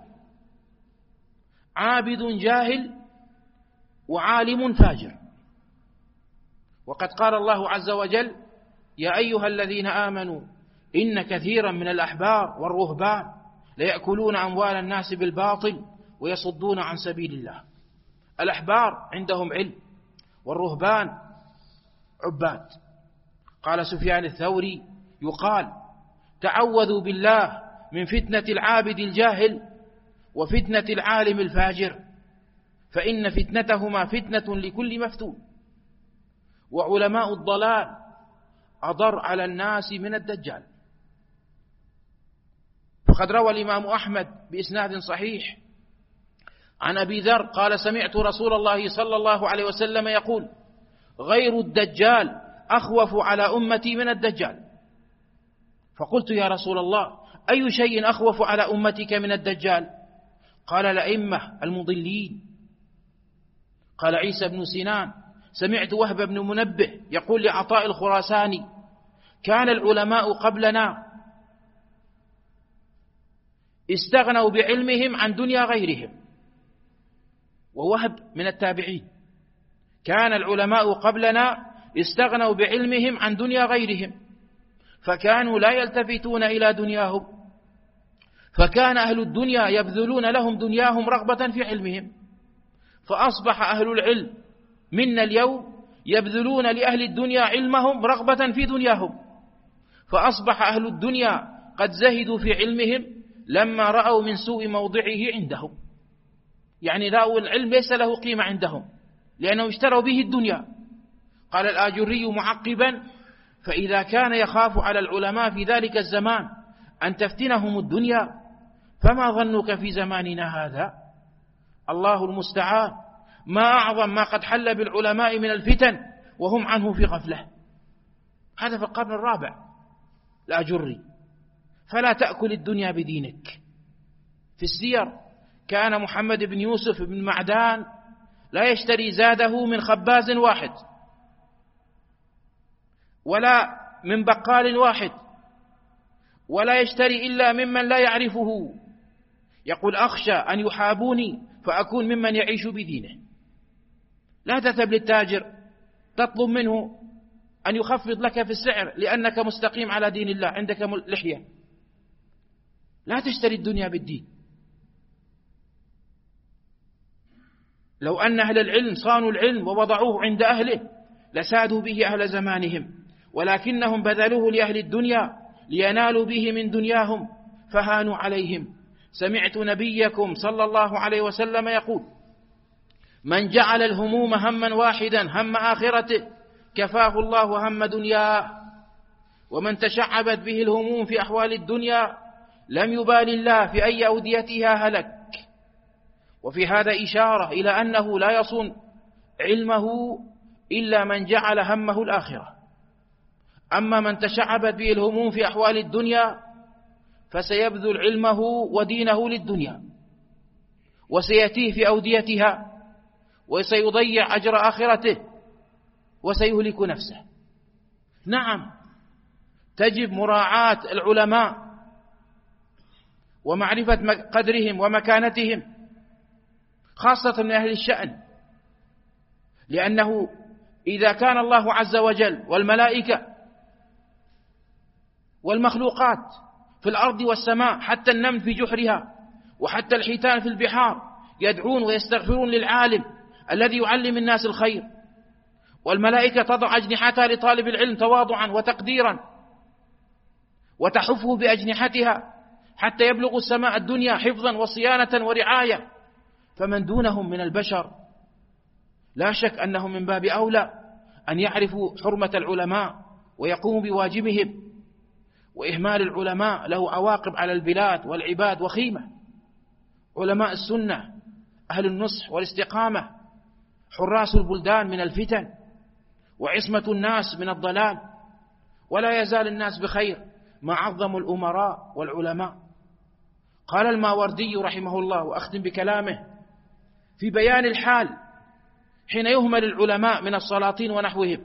[SPEAKER 1] عابد جاهل وعالم فاجر. وقد قال الله عز وجل: يا أيها الذين آمنوا إن كثيرا من الأحبار والرهبان ليأكلون أموال الناس بالباطل ويصدون عن سبيل الله. الأحبار عندهم علم والرهبان عباد. قال سفيان الثوري: يقال تعوذوا بالله من فتنة العابد الجاهل وفتنة العالم الفاجر، فإن فتنتهما فتنة لكل مفتون. وعلماء الضلال أضر على الناس من الدجال. فقد روى الإمام أحمد بإسناد صحيح عن أبي ذر قال: سمعت رسول الله صلى الله عليه وسلم يقول: غير الدجال أخوف على أمتي من الدجال. فقلت: يا رسول الله، أي شيء أخوف على أمتك من الدجال؟ قال: الأئمة المضلين. قال عيسى بن سنان: سمعت وهب بن منبه يقول لعطاء الخراساني: كان العلماء قبلنا استغنوا بعلمهم عن دنيا غيرهم. ووهب من التابعين. كان العلماء قبلنا استغنوا بعلمهم عن دنيا غيرهم، فكانوا لا يلتفتون إلى دنياهم، فكان أهل الدنيا يبذلون لهم دنياهم رغبة في علمهم، فأصبح أهل العلم منا اليوم يبذلون لأهل الدنيا علمهم رغبة في دنياهم، فأصبح أهل الدنيا قد زهدوا في علمهم لما رأوا من سوء موضعه عندهم. يعني رأوا العلم ليس له قيمة عندهم لأنهم اشتروا به الدنيا. قال الآجري معقبا: فإذا كان يخاف على العلماء في ذلك الزمان أن تفتنهم الدنيا فما ظنك في زماننا هذا؟ الله المستعان. ما أعظم ما قد حل بالعلماء من الفتن وهم عنه في غفلة. هذا في القرن الرابع الآجري. فلا تأكل الدنيا بدينك. في السير كان محمد بن يوسف بن معدان لا يشتري زاده من خباز واحد ولا من بقال واحد، ولا يشتري إلا ممن لا يعرفه. يقول: أخشى أن يحابوني فأكون ممن يعيش بدينه. لا تذهب للتاجر تطلب منه أن يخفض لك في السعر لأنك مستقيم على دين الله، عندك لحية. لا تشتري الدنيا بالدين. لو أن أهل العلم صانوا العلم ووضعوه عند أهله لسادوا به أهل زمانهم، ولكنهم بذلوه لأهل الدنيا لينالوا به من دنياهم فهانوا عليهم. سمعت نبيكم صلى الله عليه وسلم يقول: من جعل الهموم هما واحدا هم آخرته كفاه الله هم دنياه، ومن تشعبت به الهموم في أحوال الدنيا لم يبال الله في أي أوديتها هلك. وفي هذا إشارة إلى أنه لا يصون علمه إلا من جعل همه الآخرة. أما من تشعبت به الهموم في أحوال الدنيا فسيبذل علمه ودينه للدنيا، وسيأتيه في أوديتها، وسيضيع أجر آخرته، وسيهلك نفسه. نعم، تجب مراعاة العلماء ومعرفة قدرهم ومكانتهم، خاصة من أهل الشأن، لأنه إذا كان الله عز وجل والملائكة والمخلوقات في الأرض والسماء، حتى النمل في جحرها وحتى الحيتان في البحار، يدعون ويستغفرون للعالم الذي يعلم الناس الخير، والملائكة تضع أجنحتها لطالب العلم تواضعا وتقديرا وتحفه بأجنحتها حتى يبلغ السماء الدنيا حفظا وصيانة ورعاية، فمن دونهم من البشر لا شك أنهم من باب أولى أن يعرفوا حرمة العلماء ويقوموا بواجبهم. وإهمال العلماء له عواقب على البلاد والعباد وخيمة. علماء السنة أهل النصح والاستقامة حراس البلدان من الفتن وعصمة الناس من الضلال، ولا يزال الناس بخير ما عظموا الأمراء والعلماء. قال الماوردي رحمه الله، وأختم بكلامه في بيان الحال حين يهمل العلماء من السلاطين ونحوهم،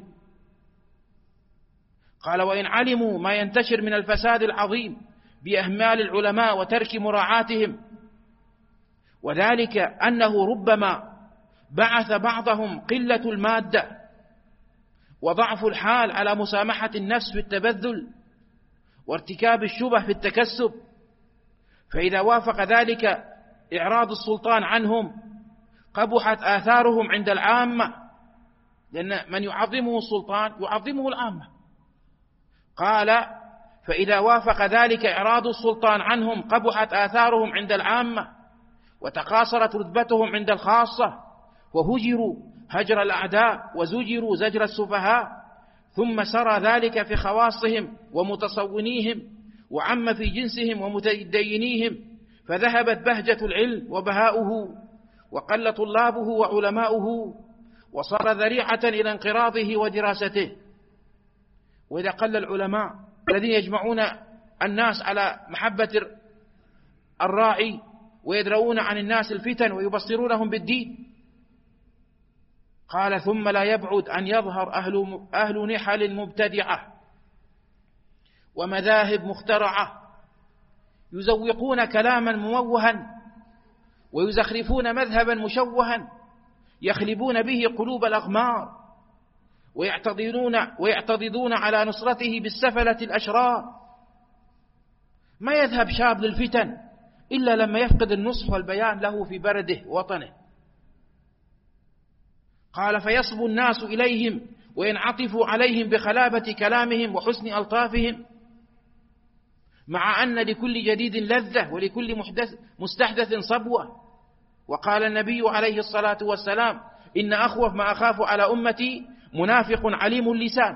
[SPEAKER 1] قال: وإن علموا ما ينتشر من الفساد العظيم بإهمال العلماء وترك مراعاتهم، وذلك أنه ربما بعث بعضهم قلة المادة وضعف الحال على مسامحة النفس في التبذل وارتكاب الشبه في التكسب، فإذا وافق ذلك إعراض السلطان عنهم قبحت آثارهم عند العامة، لأن من يعظمه السلطان يعظمه العامة. قال: فإذا وافق ذلك إعراض السلطان عنهم قبحت آثارهم عند العامة، وتقاصرت رتبتهم عند الخاصة، وهجروا هجر الأعداء وزجروا زجر السفهاء، ثم سرى ذلك في خواصهم ومتصونيهم، وعم في جنسهم ومتدينيهم، فذهبت بهجة العلم وبهاؤه، وقل طلابه وعلماؤه، وصار ذريعة إلى انقراضه ودراسته. وإذا قل العلماء الذين يجمعون الناس على محبة الراعي ويدرؤون عن الناس الفتن ويبصرونهم بالدين، قال: ثم لا يبعد أن يظهر أهل, أهل نحل مبتدعة ومذاهب مخترعة يزوقون كلاما مموها ويزخرفون مذهبا مشوها يخلبون به قلوب الأغمار ويعتضدون, ويعتضدون على نصرته بالسفلة الأشرار. ما يذهب شاب للفتن إلا لما يفقد النصح والبيان له في برده وطنه. قال: فيصبو الناس إليهم وينعطفوا عليهم بخلابة كلامهم وحسن ألطافهم، مع أن لكل جديد لذة ولكل محدث مستحدث صبوة. وقال النبي عليه الصلاة والسلام: إن أخوف ما أخاف على أمتي منافق عليم اللسان.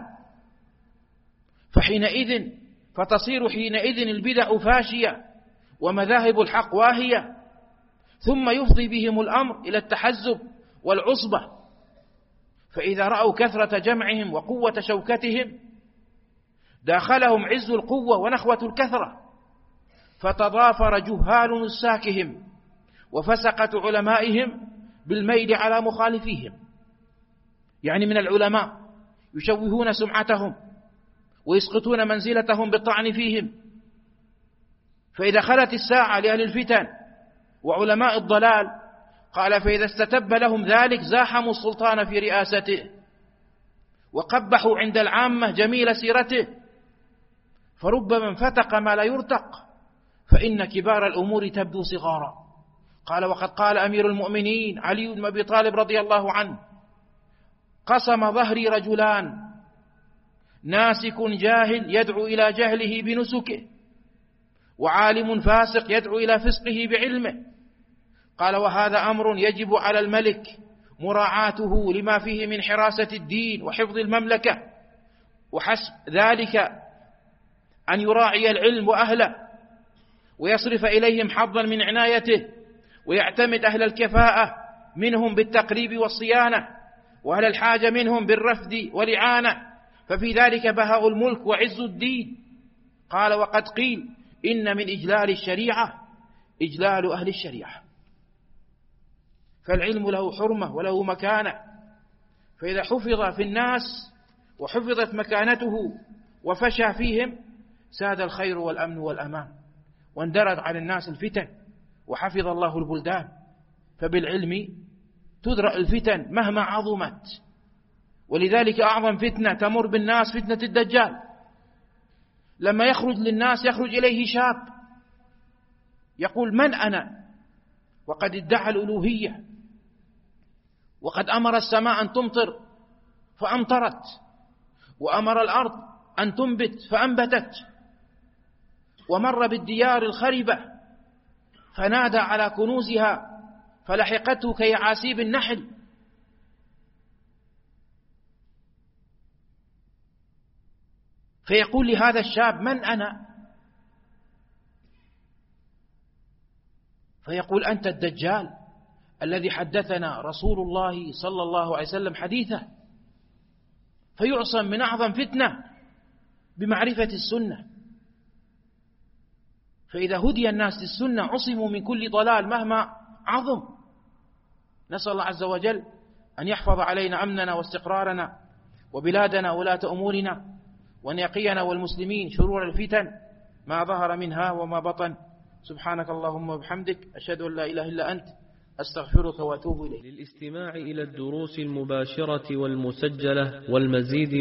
[SPEAKER 1] فحينئذ فتصير حينئذ البدع فاشية ومذاهب الحق واهية، ثم يفضي بهم الأمر إلى التحزب والعصبة. فإذا رأوا كثرة جمعهم وقوة شوكتهم داخلهم عز القوة ونخوة الكثرة، فتضافر جهال نساكهم وفسقة علمائهم بالميل على مخالفيهم. يعني من العلماء يشوهون سمعتهم ويسقطون منزلتهم بالطعن فيهم. فإذا خلت الساعة لأهل الفتن وعلماء الضلال، قال: فإذا استتب لهم ذلك زاحموا السلطان في رئاسته وقبحوا عند العامة جميل سيرته، فربما انفتق ما لا يرتق، فإن كبار الأمور تبدو صغارا. قال: وقد قال أمير المؤمنين علي بن أبي طالب رضي الله عنه: قسم ظهري رجلان، ناسك جاهل يدعو إلى جهله بنسكه، وعالم فاسق يدعو إلى فسقه بعلمه. قال: وهذا أمر يجب على الملك مراعاته لما فيه من حراسة الدين وحفظ المملكة، وحسب ذلك أن يراعي العلم وأهله ويصرف إليهم حظا من عنايته، ويعتمد أهل الكفاءة منهم بالتقريب والصيانة، وأهل الحاجة منهم بالرفد والإعانة، ففي ذلك بهاء الملك وعز الدين. قال: وقد قيل إن من إجلال الشريعة إجلال أهل الشريعة. فالعلم له حرمة وله مكانة، فإذا حفظ في الناس وحفظت مكانته وفشى فيهم ساد الخير والأمن والأمان، واندرت على الناس الفتن، وحفظ الله البلدان. فبالعلم تدرأ الفتن مهما عظمت، ولذلك أعظم فتنة تمر بالناس فتنة الدجال. لما يخرج للناس يخرج إليه شاب يقول: من أنا؟ وقد ادعى الألوهية، وقد أمر السماء أن تمطر فأمطرت، وأمر الأرض أن تنبت فأنبتت، ومر بالديار الخربة فنادى على كنوزها فلحقته كيعاسيب النحل. فيقول لهذا الشاب: من أنا؟ فيقول: أنت الدجال الذي حدثنا رسول الله صلى الله عليه وسلم حديثه. فيعصم من أعظم فتنة بمعرفة السنة. فإذا هدي الناس للسنة عصموا من كل ضلال مهما عظم. نسأل الله عز وجل أن يحفظ علينا أمننا واستقرارنا وبلادنا ولاة أمورنا، وأن يقينا والمسلمين شرور الفتن ما ظهر منها وما بطن. سبحانك اللهم وبحمدك، أشهد أن لا إله إلا أنت، أستغفرك وأتوب إليك.
[SPEAKER 2] للاستماع إلى الدروس المباشرة والمسجلة والمزيد